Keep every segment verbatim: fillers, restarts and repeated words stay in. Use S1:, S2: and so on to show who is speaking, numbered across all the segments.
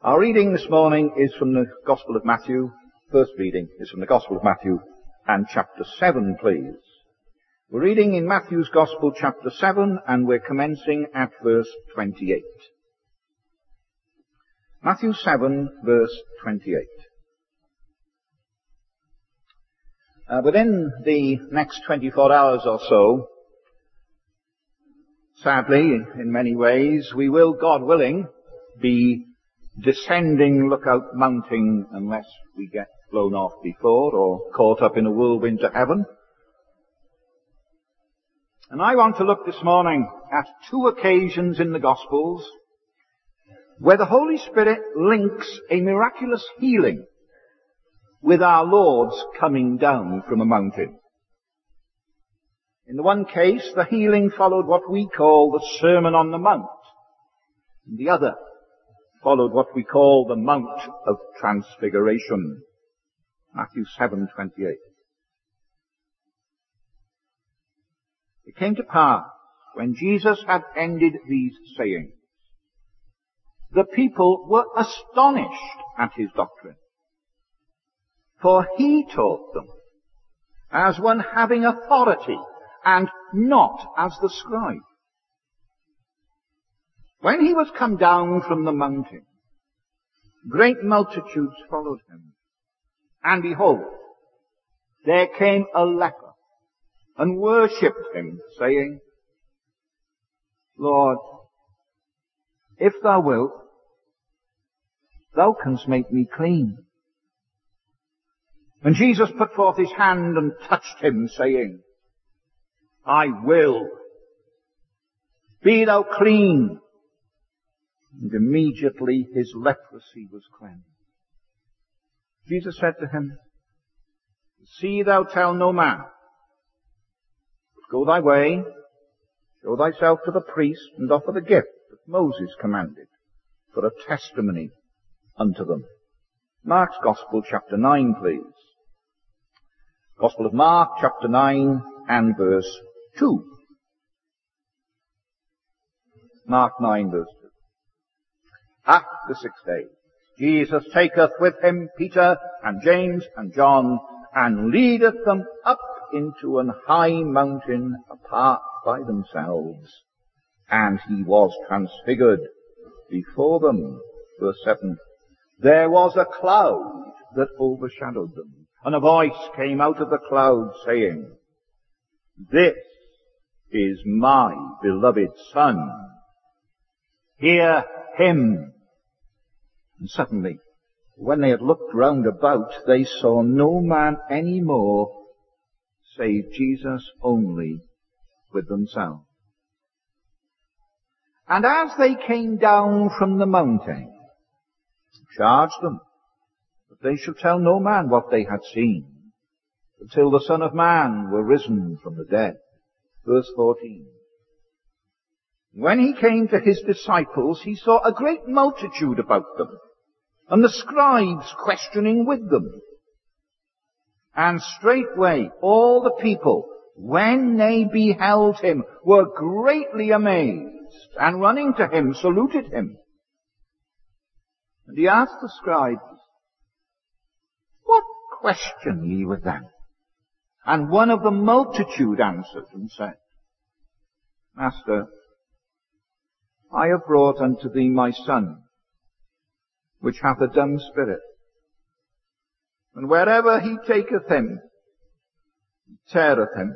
S1: Our reading this morning is from the Gospel of Matthew. First reading is from the Gospel of Matthew and chapter seven, please. We're reading in Matthew's Gospel chapter seven and we're commencing at verse twenty-eight. Matthew seven verse twenty-eight. Uh, within the next twenty-four hours or so, sadly, in many ways, we will, God willing, be descending Lookout Mountain unless we get blown off before or caught up in a whirlwind to heaven. And I want to look this morning at two occasions in the Gospels where the Holy Spirit links a miraculous healing with our Lord's coming down from a mountain. In the one case, the healing followed what we call the Sermon on the Mount. In the other, followed what we call the Mount of Transfiguration. Matthew seven twenty-eight. It came to pass, when Jesus had ended these sayings, the people were astonished at his doctrine. For he taught them as one having authority, and not as the scribe. When he was come down from the mountain, great multitudes followed him. And behold, there came a leper, and worshipped him, saying, Lord, if thou wilt, thou canst make me clean. And Jesus put forth his hand and touched him, saying, I will. Be thou clean. And immediately his leprosy was cleansed. Jesus said to him, See thou tell no man, but go thy way, show thyself to the priest, and offer the gift that Moses commanded, for a testimony unto them. Mark's Gospel, chapter nine, please. Gospel of Mark, chapter nine, and verse two. Mark nine, verse two. At the sixth day, Jesus taketh with him Peter and James and John, and leadeth them up into an high mountain apart by themselves. And he was transfigured before them. Verse seven. There was a cloud that overshadowed them, and a voice came out of the cloud saying, This is my beloved Son. Hear him. And suddenly, when they had looked round about, they saw no man any more, save Jesus only with themselves. And as they came down from the mountain, charged them that they should tell no man what they had seen, until the Son of Man were risen from the dead. Verse fourteen. When he came to his disciples, he saw a great multitude about them, and the scribes questioning with them. And straightway all the people, when they beheld him, were greatly amazed, and running to him, saluted him. And he asked the scribes, What question ye with them? And one of the multitude answered and said, Master, I have brought unto thee my son, which hath a dumb spirit. And wherever he taketh him, he teareth him.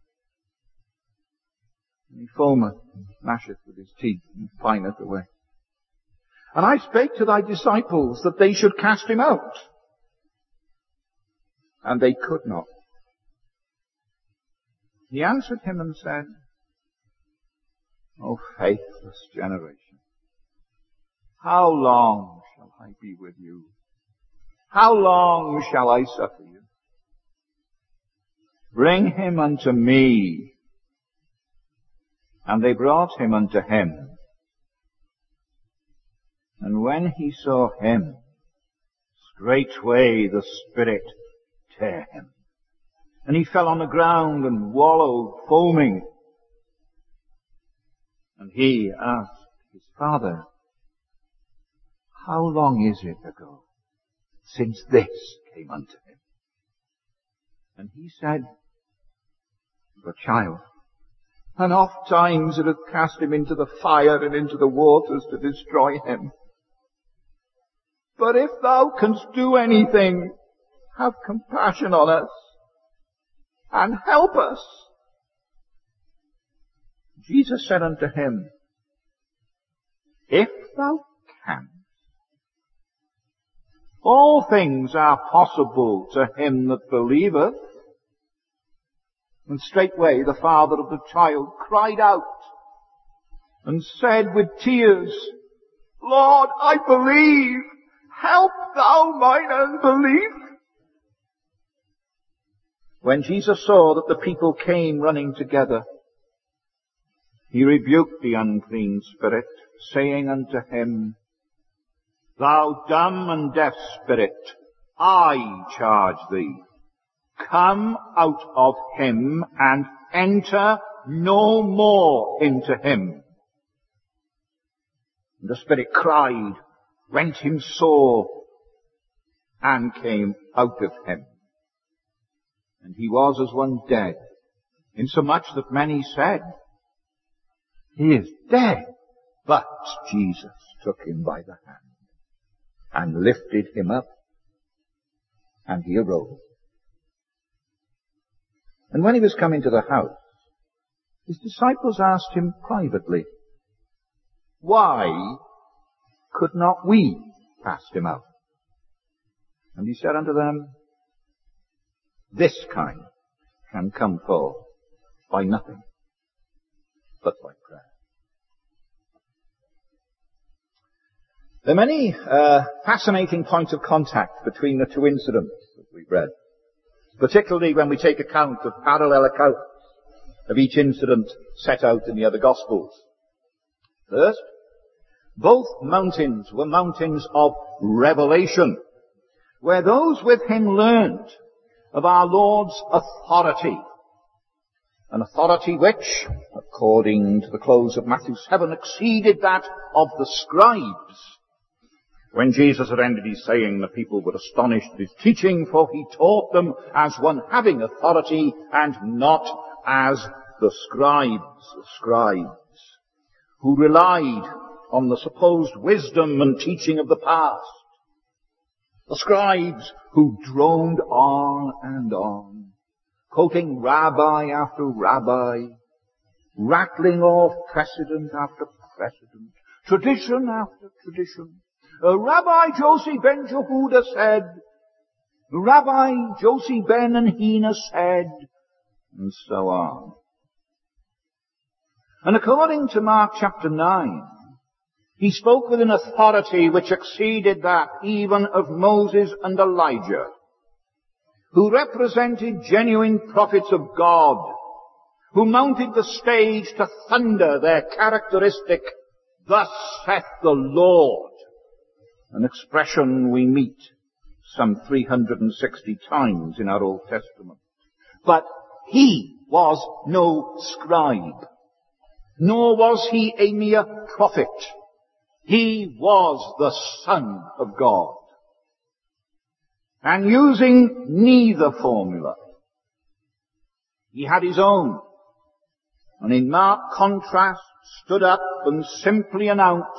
S1: And he foameth and gnasheth with his teeth and pineth away. And I spake to thy disciples that they should cast him out. And they could not. He answered him and said, O faithless generation, how long shall I be with you? How long shall I suffer you? Bring him unto me. And they brought him unto him. And when he saw him, straightway the Spirit tare him. And he fell on the ground and wallowed, foaming. And he asked his father, how long is it ago since this came unto him? And he said, the child. And oft times it hath cast him into the fire and into the waters to destroy him. But if thou canst do anything, have compassion on us and help us. Jesus said unto him, if thou canst, all things are possible to him that believeth. And straightway the father of the child cried out and said with tears, Lord, I believe, help thou mine unbelief. When Jesus saw that the people came running together, he rebuked the unclean spirit, saying unto him, Thou dumb and deaf spirit, I charge thee, come out of him and enter no more into him. And the spirit cried, rent him sore, and came out of him. And he was as one dead, insomuch that many said, He is dead. But Jesus took him by the hand and lifted him up, and he arose. And when he was come into the house, his disciples asked him privately, Why could not we cast him out? And he said unto them, This kind can come forth by nothing but by prayer. There are many uh, fascinating points of contact between the two incidents that we've read, particularly when we take account of parallel accounts of each incident set out in the other Gospels. First, both mountains were mountains of revelation, where those with him learned of our Lord's authority, an authority which, according to the close of Matthew seven, exceeded that of the scribes. When Jesus had ended his saying, the people were astonished at his teaching, for he taught them as one having authority and not as the scribes, the scribes, who relied on the supposed wisdom and teaching of the past. The scribes who droned on and on, quoting rabbi after rabbi, rattling off precedent after precedent, tradition after tradition. Uh, Rabbi Josie ben Jehuda said, Rabbi Josie ben Anhina said, and so on. And according to Mark chapter nine, he spoke with an authority which exceeded that even of Moses and Elijah, who represented genuine prophets of God, who mounted the stage to thunder their characteristic, Thus saith the Lord, an expression we meet some three hundred sixty times in our Old Testament. But he was no scribe, nor was he a mere prophet. He was the Son of God. And using neither formula, he had his own, and in marked contrast stood up and simply announced,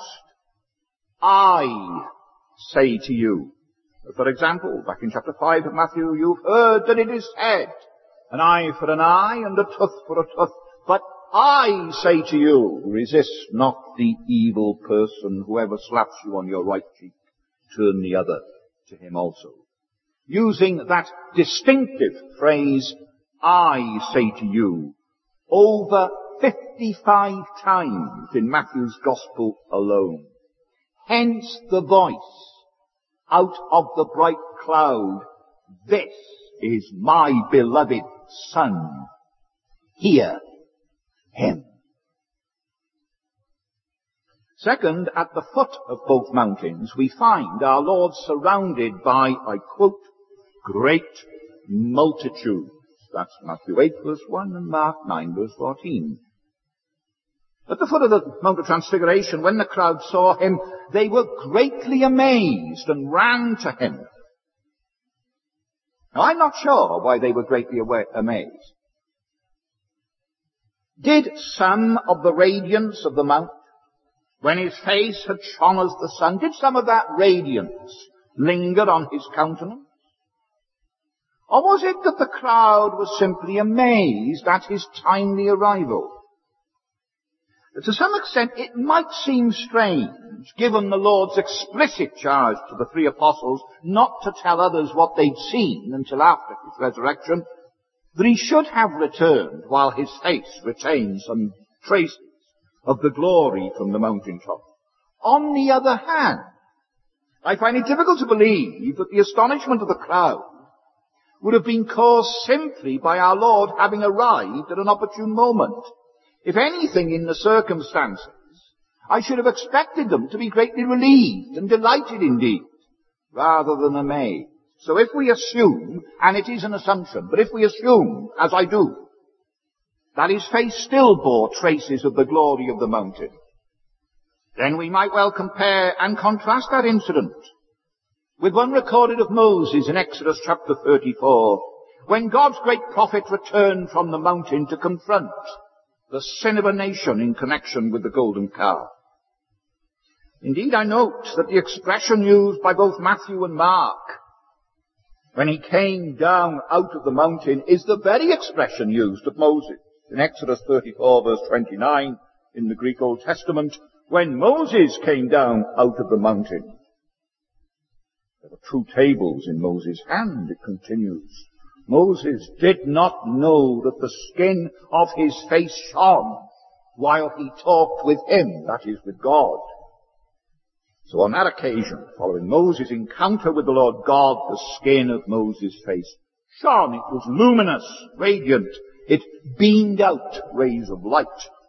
S1: I say to you. For example, back in chapter five of Matthew, you've heard that it is said, an eye for an eye and a tooth for a tooth. But I say to you, resist not the evil person. Whoever slaps you on your right cheek, turn the other to him also. Using that distinctive phrase, I say to you, over fifty-five times in Matthew's Gospel alone. Hence the voice out of the bright cloud, This is my beloved Son. Hear him. Second, at the foot of both mountains, we find our Lord surrounded by, I quote, great multitudes. That's Matthew eight verse one and Mark nine verse fourteen. At the foot of the Mount of Transfiguration, when the crowd saw him, they were greatly amazed and ran to him. Now, I'm not sure why they were greatly amazed. Did some of the radiance of the Mount, when his face had shone as the sun, did some of that radiance linger on his countenance? Or was it that the crowd was simply amazed at his timely arrival? To some extent, it might seem strange, given the Lord's explicit charge to the three apostles not to tell others what they'd seen until after his resurrection, that he should have returned while his face retained some traces of the glory from the mountaintop. On the other hand, I find it difficult to believe that the astonishment of the crowd would have been caused simply by our Lord having arrived at an opportune moment. If anything, in the circumstances, I should have expected them to be greatly relieved and delighted indeed, rather than amazed. So if we assume, and it is an assumption, but if we assume, as I do, that his face still bore traces of the glory of the mountain, then we might well compare and contrast that incident with one recorded of Moses in Exodus chapter thirty-four, when God's great prophet returned from the mountain to confront the sin of a nation in connection with the golden calf. Indeed, I note that the expression used by both Matthew and Mark when he came down out of the mountain is the very expression used of Moses in Exodus thirty-four verse twenty-nine in the Greek Old Testament, when Moses came down out of the mountain. There were two tables in Moses' hand, it continues. Moses did not know that the skin of his face shone while he talked with him, that is, with God. So on that occasion, following Moses' encounter with the Lord God, the skin of Moses' face shone. It was luminous, radiant. It beamed out rays of light.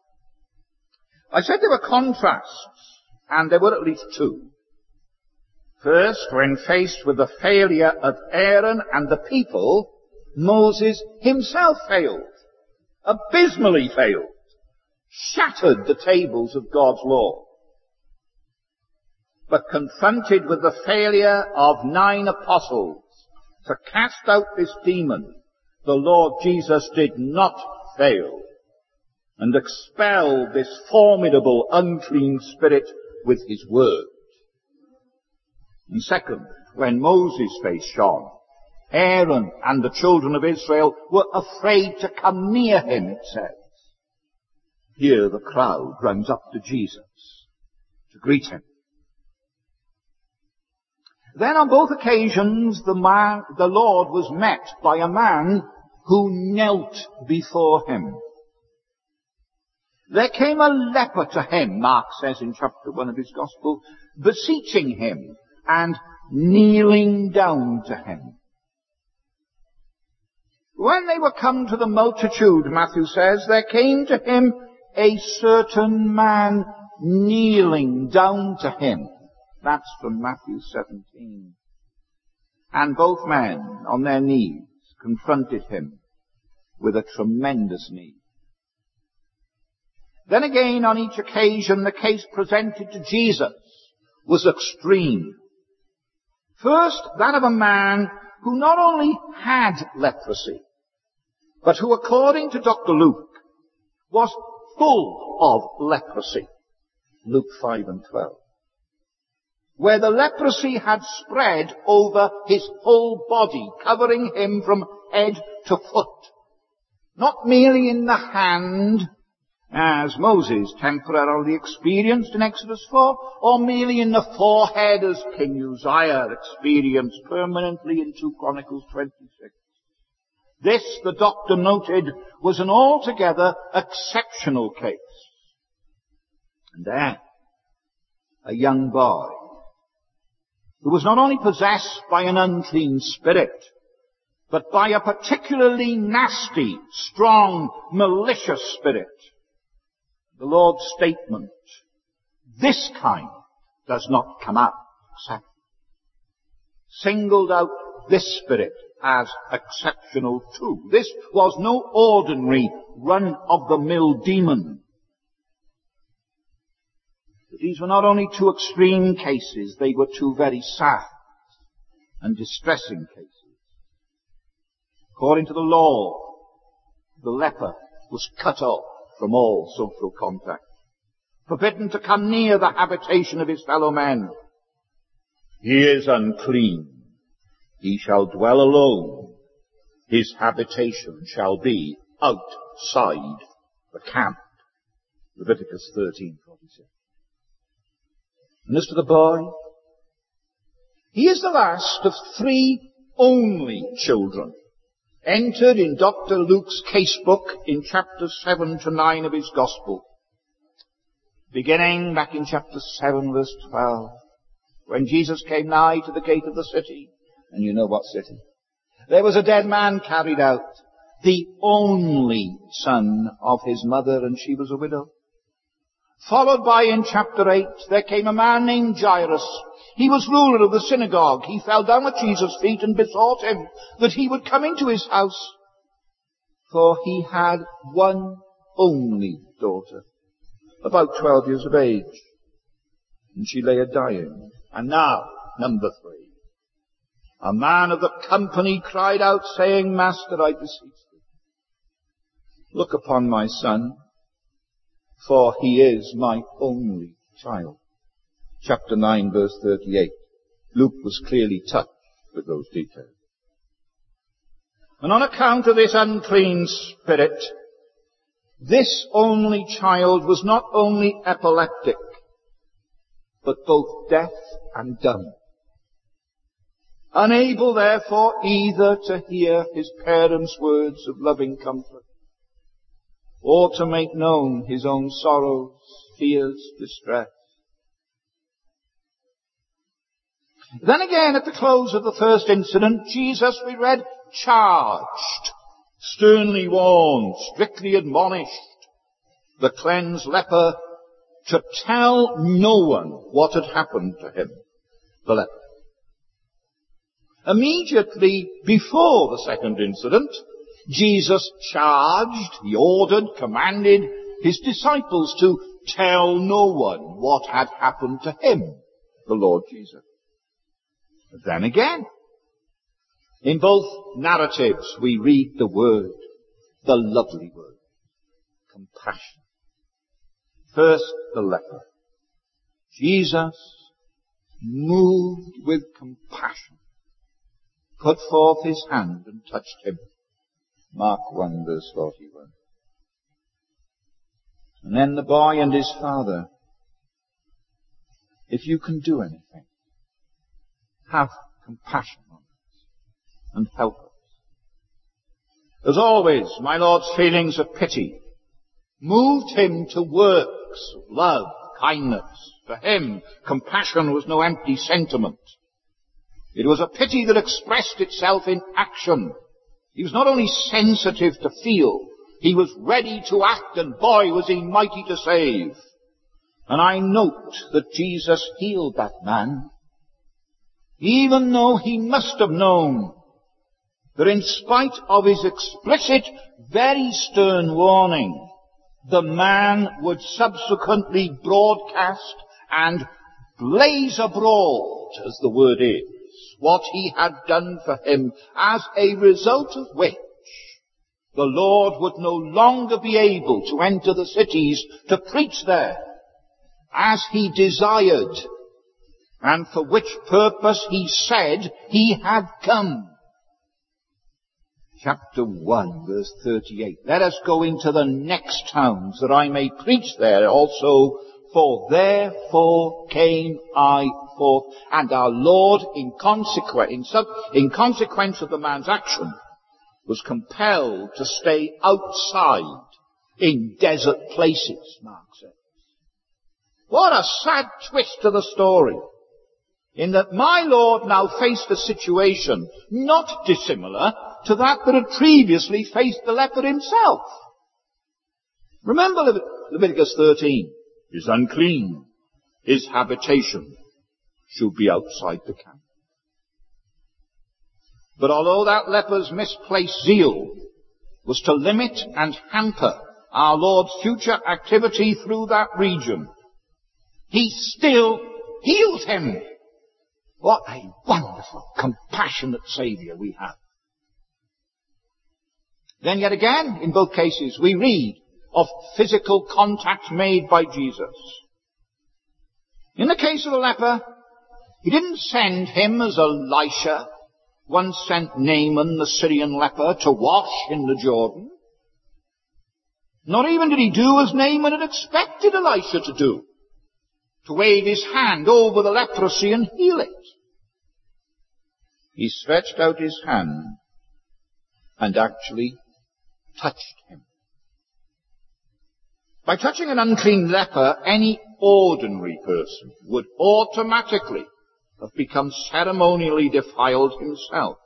S1: I said there were contrasts, and there were at least two. First, when faced with the failure of Aaron and the people, Moses himself failed, abysmally failed, shattered the tables of God's law. But confronted with the failure of nine apostles to cast out this demon, the Lord Jesus did not fail and expelled this formidable unclean spirit with his word. And second, when Moses' face shone, Aaron and the children of Israel were afraid to come near him, it says. Here the crowd runs up to Jesus to greet him. Then on both occasions the man, the Lord was met by a man who knelt before him. There came a leper to him, Mark says in chapter one of his gospel, beseeching him and kneeling down to him. When they were come to the multitude, Matthew says, there came to him a certain man kneeling down to him. That's from Matthew seventeen. And both men, on their knees, confronted him with a tremendous need. Then again, on each occasion, the case presented to Jesus was extreme. First, that of a man who not only had leprosy, but who, according to Doctor Luke, was full of leprosy. Luke five and twelve. Where the leprosy had spread over his whole body, covering him from head to foot. Not merely in the hand, as Moses temporarily experienced in Exodus four, or merely in the forehead as King Uzziah experienced permanently in two Chronicles twenty-six. This, the doctor noted, was an altogether exceptional case. And then, a young boy who was not only possessed by an unclean spirit, but by a particularly nasty, strong, malicious spirit. The Lord's statement, this kind does not come out except, singled out this spirit as exceptional too. This was no ordinary run-of-the-mill demon. But these were not only two extreme cases, they were two very sad and distressing cases. According to the law, the leper was cut off from all social contact, forbidden to come near the habitation of his fellow men. He is unclean. He shall dwell alone. His habitation shall be outside the camp. Leviticus thirteen forty-six. And as to the boy, he is the last of three only children entered in Doctor Luke's casebook in chapters seven to nine of his Gospel. Beginning back in chapter seven, verse twelve, when Jesus came nigh to the gate of the city, and you know what city, there was a dead man carried out, the only son of his mother, and she was a widow. Followed by, in chapter eight, there came a man named Jairus. He was ruler of the synagogue. He fell down at Jesus' feet and besought him that he would come into his house, for he had one only daughter, about twelve years of age, and she lay a-dying. And now, number three, a man of the company cried out, saying, Master, I beseech thee, look upon my son, for he is my only child. Chapter nine, verse thirty-eight. Luke was clearly touched with those details. And on account of this unclean spirit, this only child was not only epileptic, but both deaf and dumb. Unable, therefore, either to hear his parents' words of loving comfort, or to make known his own sorrows, fears, distress. Then again, at the close of the first incident, Jesus, we read, charged, sternly warned, strictly admonished the cleansed leper to tell no one what had happened to him, the leper. Immediately before the second incident, Jesus charged, he ordered, commanded his disciples to tell no one what had happened to him, the Lord Jesus. But then again, in both narratives we read the word, the lovely word, compassion. First, the leper. Jesus, moved with compassion, put forth his hand and touched him. Mark one, verse forty-one. And then the boy and his father. If you can do anything, have compassion on us and help us. As always, my Lord's feelings of pity moved him to works of love, kindness. For him, compassion was no empty sentiment. It was a pity that expressed itself in action. He was not only sensitive to feel, he was ready to act, and boy was he mighty to save. And I note that Jesus healed that man, even though he must have known that in spite of his explicit, very stern warning, the man would subsequently broadcast and blaze abroad, as the word is, what he had done for him, as a result of which the Lord would no longer be able to enter the cities to preach there as he desired, and for which purpose he said he had come. Chapter one, verse thirty-eight. Let us go into the next towns, that I may preach there also, for therefore came I forth. And our Lord, in consequence, in, sub, in consequence of the man's action, was compelled to stay outside in desert places, Mark says. What a sad twist to the story, in that my Lord now faced a situation not dissimilar to that that had previously faced the leper himself. Remember Levit- Leviticus thirteen. Is unclean. His habitation should be outside the camp. But although that leper's misplaced zeal was to limit and hamper our Lord's future activity through that region, he still heals him. What a wonderful, compassionate Saviour we have. Then yet again, in both cases, we read of physical contact made by Jesus. In the case of the leper, he didn't send him as Elisha once sent Naaman, the Syrian leper, to wash in the Jordan. Not even did he do as Naaman had expected Elisha to do, to wave his hand over the leprosy and heal it. He stretched out his hand and actually touched him. By touching an unclean leper, any ordinary person would automatically have become ceremonially defiled himself.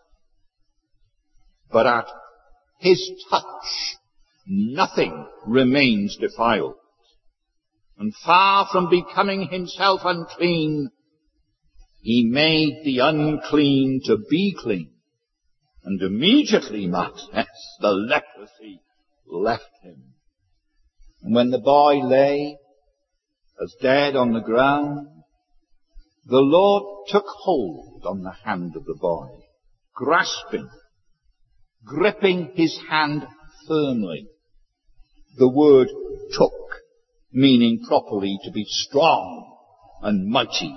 S1: But at his touch, nothing remains defiled. And far from becoming himself unclean, he made the unclean to be clean. And immediately, Mark says, the leprosy left him. And when the boy lay as dead on the ground, the Lord took hold on the hand of the boy, grasping, gripping his hand firmly. The word took, meaning properly to be strong and mighty.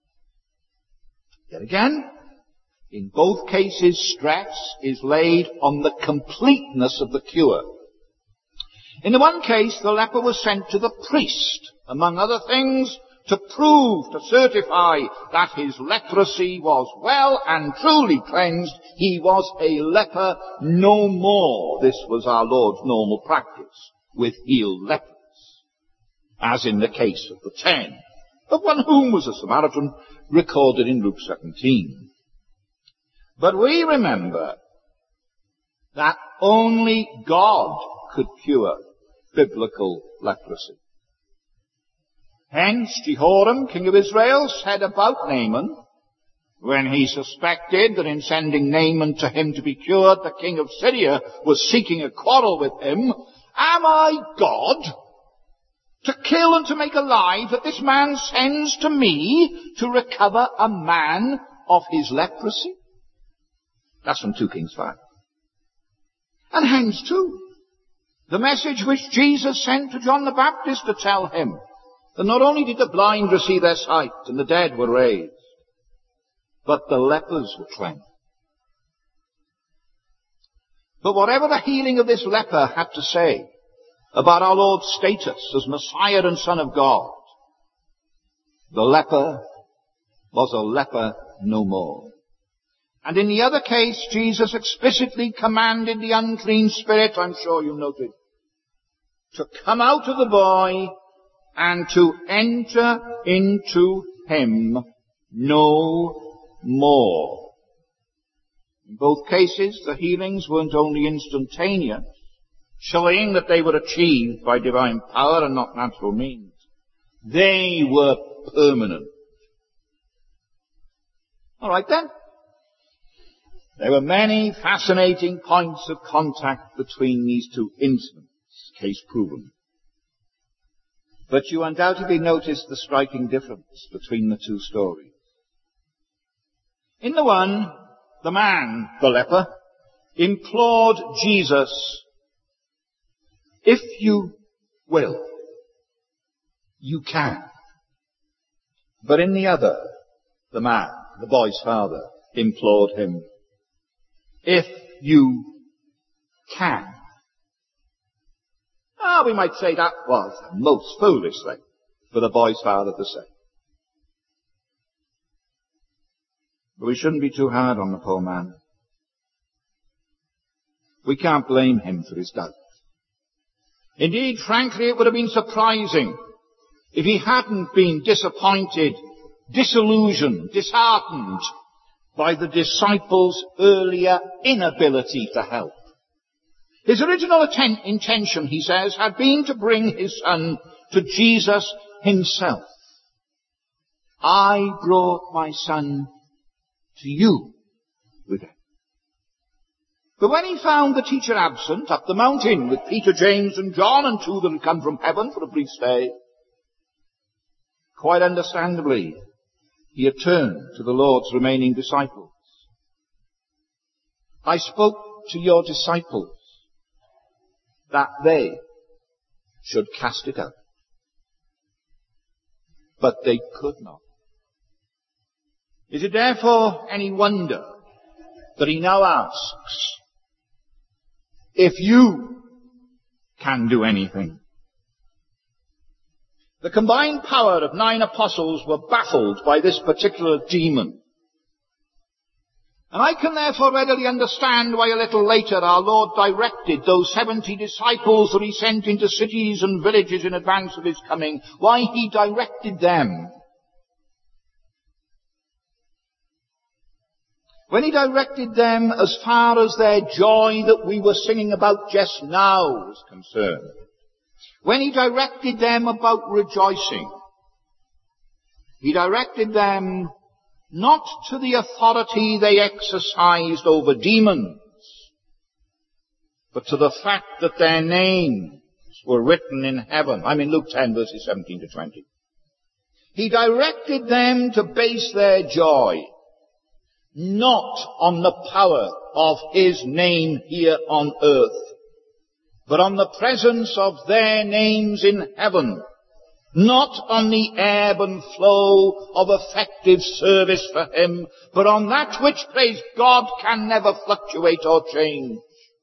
S1: Yet again, in both cases, stress is laid on the completeness of the cure. In the one case, the leper was sent to the priest, among other things, to prove, to certify that his leprosy was well and truly cleansed. He was a leper no more. This was our Lord's normal practice with healed lepers, as in the case of the ten, of one whom was a Samaritan, recorded in Luke seventeen. But we remember that only God could cure biblical leprosy. Hence, Jehoram, king of Israel, said about Naaman, when he suspected that in sending Naaman to him to be cured, the king of Syria was seeking a quarrel with him, am I God to kill and to make alive that this man sends to me to recover a man of his leprosy? That's from two Kings five. And hence too, the message which Jesus sent to John the Baptist to tell him that not only did the blind receive their sight and the dead were raised, but the lepers were cleansed. But whatever the healing of this leper had to say about our Lord's status as Messiah and Son of God, the leper was a leper no more. And in the other case, Jesus explicitly commanded the unclean spirit, I'm sure you noted, to come out of the boy and to enter into him no more. In both cases, the healings weren't only instantaneous, showing that they were achieved by divine power and not natural means. They were permanent. All right then. There were many fascinating points of contact between these two incidents, case proven. But you undoubtedly noticed the striking difference between the two stories. In the one, the man, the leper, implored Jesus, if you will, you can. But in the other, the man, the boy's father, implored him, if you can. Ah, we might say that was the most foolish thing for the boy's father to say. But we shouldn't be too hard on the poor man. We can't blame him for his doubt. Indeed, frankly, it would have been surprising if he hadn't been disappointed, disillusioned, disheartened by the disciples' earlier inability to help. His original atten- intention, he says, had been to bring his son to Jesus himself. I brought my son to you with him. But when he found the teacher absent up the mountain with Peter, James and John and two that had come from heaven for a brief stay, Quite understandably, he had turned to the Lord's remaining disciples. I spoke to your disciples that they should cast it out. But they could not. Is it therefore any wonder that he now asks, if you can do anything? The combined power of nine apostles were baffled by this particular demon. And I can therefore readily understand why a little later our Lord directed those seventy disciples that he sent into cities and villages in advance of his coming, why he directed them. When he directed them as far as their joy that we were singing about just now was concerned, when he directed them about rejoicing, he directed them not to the authority they exercised over demons, but to the fact that their names were written in heaven. I'm in Luke ten, verses seventeen to twenty. He directed them to base their joy not on the power of his name here on earth, but on the presence of their names in heaven, not on the ebb and flow of effective service for him, but on that which, praise God, can never fluctuate or change.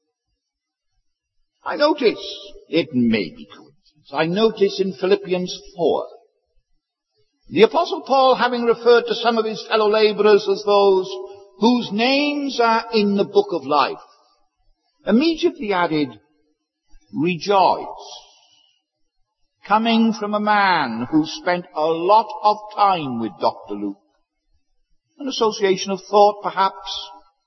S1: I notice, it may be coincidence, I notice in Philippians four, the Apostle Paul, having referred to some of his fellow laborers as those whose names are in the book of life, immediately added, rejoice. Coming from a man who spent a lot of time with Doctor Luke. An association of thought, perhaps.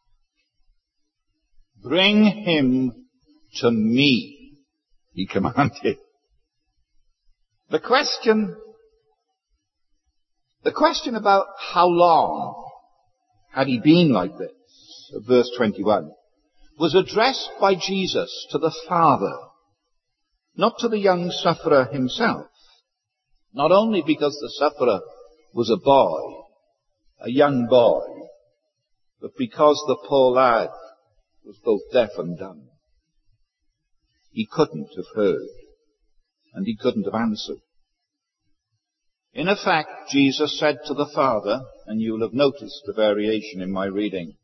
S1: Bring him to me, he commanded. The question, the question about how long had he been like this, verse twenty-one, was addressed by Jesus to the Father, not to the young sufferer himself, not only because the sufferer was a boy, a young boy, but because the poor lad was both deaf and dumb. He couldn't have heard, and he couldn't have answered. In effect, Jesus said to the Father, and you'll have noticed the variation in my reading,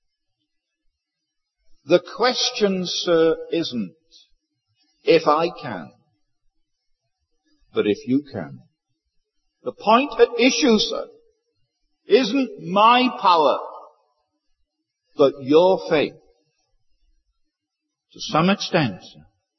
S1: the question, sir, isn't if I can, but if you can. The point at issue, sir, isn't my power, but your faith. To some extent, sir,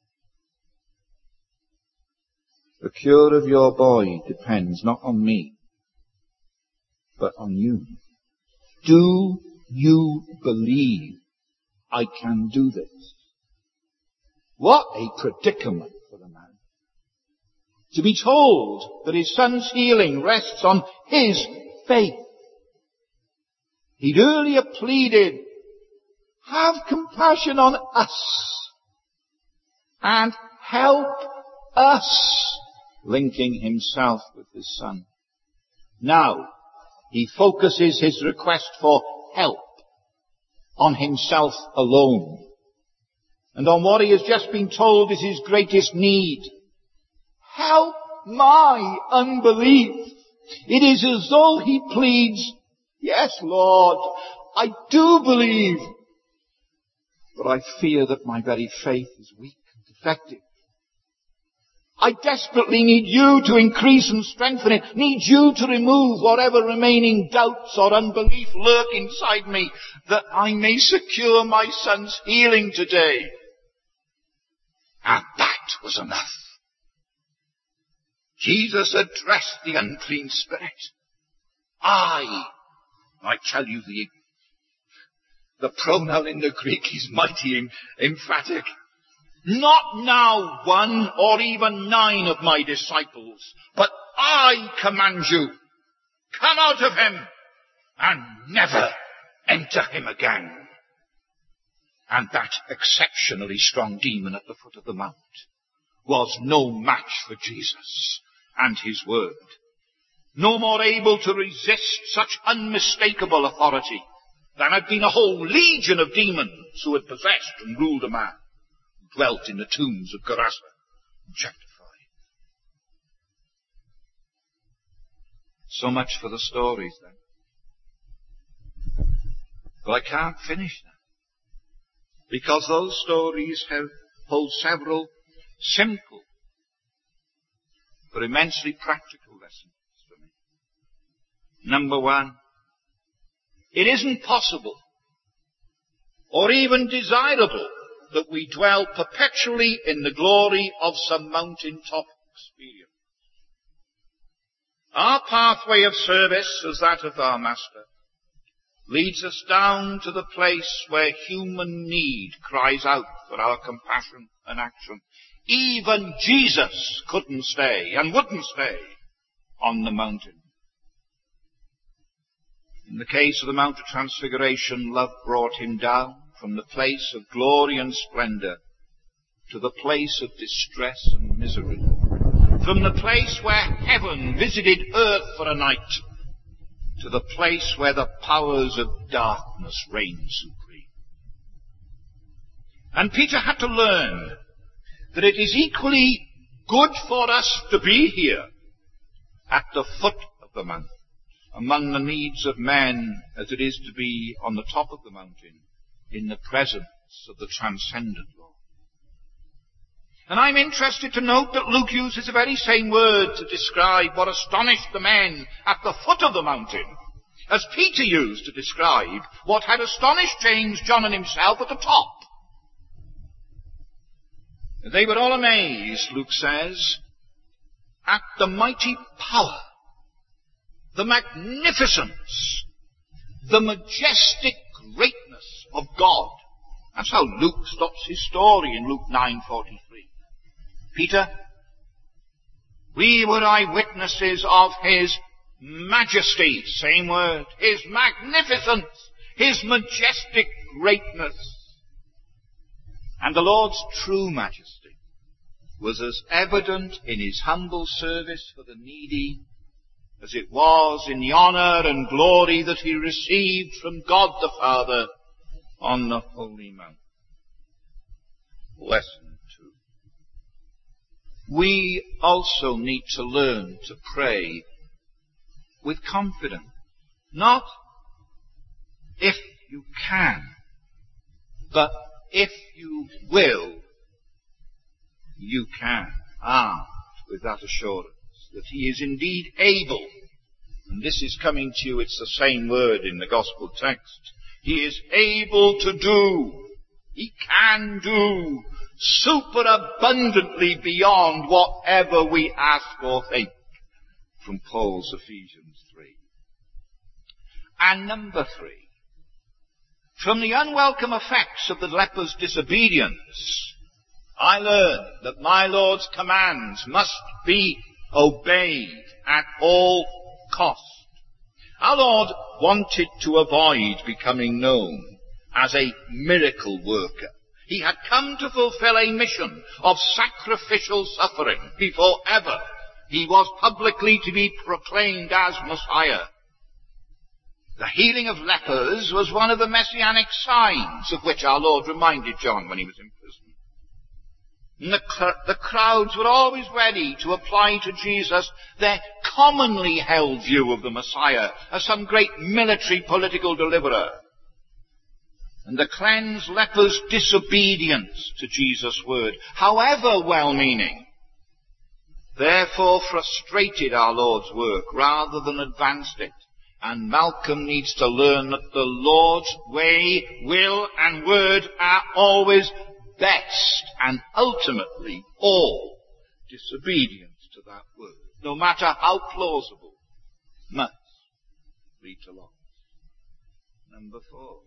S1: the cure of your boy depends not on me, but on you. Do you believe I can do this? What a predicament for the man. To be told that his son's healing rests on his faith. He'd earlier pleaded, have compassion on us and help us, linking himself with his son. Now, he focuses his request for help on himself alone, and on what he has just been told is his greatest need. Help my unbelief. It is as though he pleads, yes, Lord, I do believe, but I fear that my very faith is weak and defective. I desperately need you to increase and strengthen it, need you to remove whatever remaining doubts or unbelief lurk inside me, that I may secure my son's healing today. And that was enough. Jesus addressed the unclean spirit. I, I tell you, the, the pronoun in the Greek is mighty em- emphatic. Not now one or even nine of my disciples, but I command you, come out of him and never enter him again. And that exceptionally strong demon at the foot of the mount was no match for Jesus and his word.
S2: no more able to resist such unmistakable authority than had been a whole legion of demons who had possessed and ruled a man who dwelt in the tombs of Gerasa in chapter five. So much for the stories then. But I can't finish that, because those stories have hold several simple but immensely practical lessons for me. Number one, it isn't possible or even desirable that we dwell perpetually in the glory of some mountaintop experience. Our pathway of service, as that of our Master, leads us down to the place where human need cries out for our compassion and action. Even Jesus couldn't stay and wouldn't stay on the mountain. In the case of the Mount of Transfiguration, love brought him down from the place of glory and splendor to the place of distress and misery. From the place where heaven visited earth for a night to the place where the powers of darkness reign supreme. And Peter had to learn that it is equally good for us to be here at the foot of the mountain, among the needs of men, as it is to be on the top of the mountain in the presence of the transcendent Lord. And I'm interested to note that Luke uses the very same word to describe what astonished the men at the foot of the mountain as Peter used to describe what had astonished James, John and himself at the top. They were all amazed, Luke says, at the mighty power, the magnificence, the majestic greatness of God. That's how Luke stops his story in Luke nine forty-three. Peter, we were eyewitnesses of his majesty, same word, his magnificence, his majestic greatness. And the Lord's true majesty was as evident in his humble service for the needy as it was in the honor and glory that he received from God the Father on the holy mount. Lesson two. We also need to learn to pray with confidence. Not if you can, but if you will, you can. Armed with that assurance that he is indeed able. And this is coming to you, it's the same word in the gospel text. He is able to do, he can do, superabundantly beyond whatever we ask or think, from Paul's Ephesians three. And number three, from the unwelcome effects of the leper's disobedience, I learn that my Lord's commands must be obeyed at all cost. Our Lord wanted to avoid becoming known as a miracle worker. He had come to fulfill a mission of sacrificial suffering before ever he was publicly to be proclaimed as Messiah. The healing of lepers was one of the messianic signs of which our Lord reminded John when he was in prison. And the, cr- the crowds were always ready to apply to Jesus their commonly held view of the Messiah as some great military political deliverer. And the cleansed leper's disobedience to Jesus' word, however well-meaning, therefore frustrated our Lord's work rather than advanced it. And Malcolm needs to learn that the Lord's way, will and word are always best, and ultimately all disobedience to that word, no matter how plausible, must lead to loss. Number four.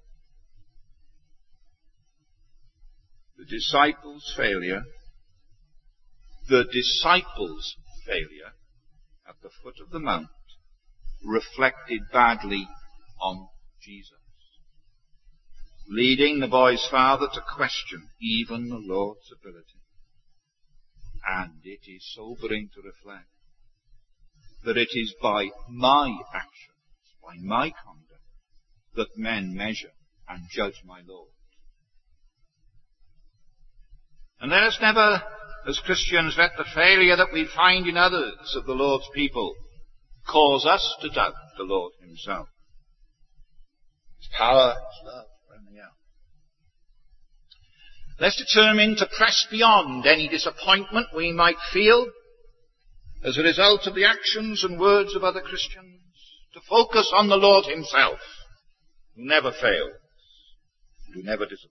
S2: The disciples' failure, the disciples' failure at the foot of the mount reflected badly on Jesus, leading the boy's father to question even the Lord's ability. And it is sobering to reflect that it is by my actions, by my conduct, that men measure and judge my Lord. And let us never, as Christians, let the failure that we find in others of the Lord's people cause us to doubt the Lord himself. His power, his love, everything else. Let's determine to press beyond any disappointment we might feel as a result of the actions and words of other Christians, to focus on the Lord himself, who never fails, who never disappoints.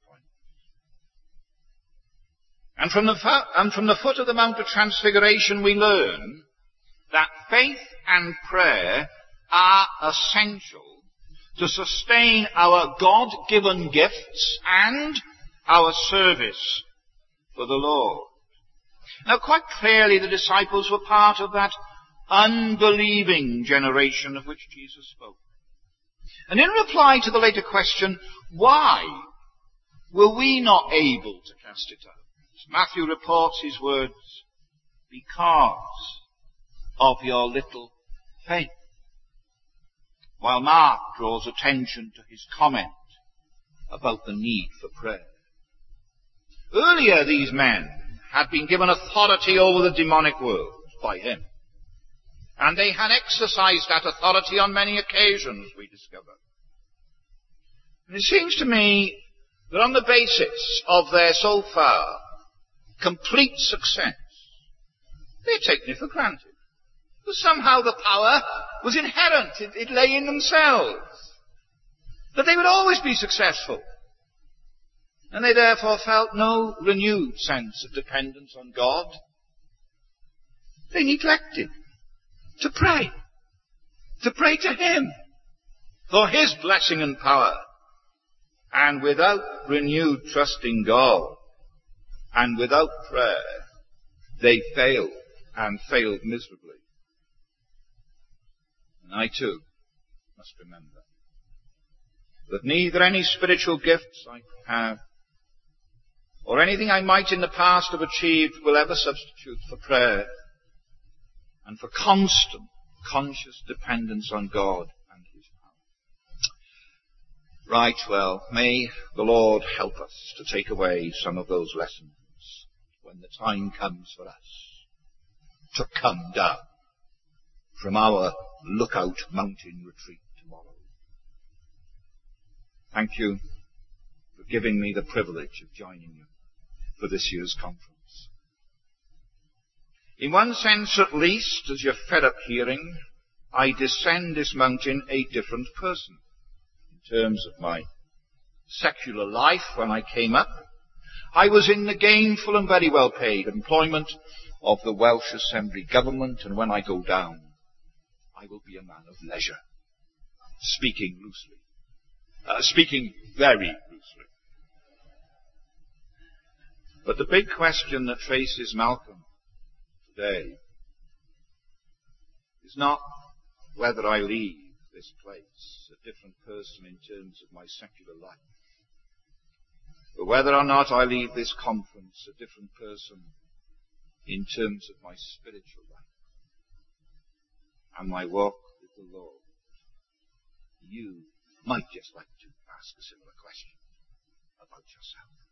S2: And from the, fo- and from the foot of the Mount of Transfiguration we learn that faith and prayer are essential to sustain our God-given gifts and our service for the Lord. Now, quite clearly the disciples were part of that unbelieving generation of which Jesus spoke. And in reply to the later question, why were we not able to cast it out? Matthew reports his words, because of your little faith. While Mark draws attention to his comment about the need for prayer. Earlier, these men had been given authority over the demonic world by him. And they had exercised that authority on many occasions, we discover. And it seems to me that on the basis of their so far complete success, they'd taken it for granted. That somehow the power was inherent. It, it lay in themselves. That they would always be successful. And they therefore felt no renewed sense of dependence on God. They neglected to pray. To pray to him for his blessing and power. And without renewed trust in God, and without prayer, they failed, and failed miserably. And I too must remember that neither any spiritual gifts I have, or anything I might in the past have achieved, will ever substitute for prayer, and for constant, conscious dependence on God and his power. Right, well, may the Lord help us to take away some of those lessons when the time comes for us to come down from our lookout mountain retreat tomorrow. Thank you for giving me the privilege of joining you for this year's conference. In one sense at least, as you're fed up hearing, I descend this mountain a different person in terms of my secular life. When I came up, I was in the gainful and very well paid employment of the Welsh Assembly government, and when I go down, I will be a man of leisure, speaking loosely, uh, speaking very loosely. But the big question that faces Malcolm today is not whether I leave this place a different person in terms of my secular life, but whether or not I leave this conference a different person in terms of my spiritual life and my walk with the Lord. You might just like to ask a similar question about yourself.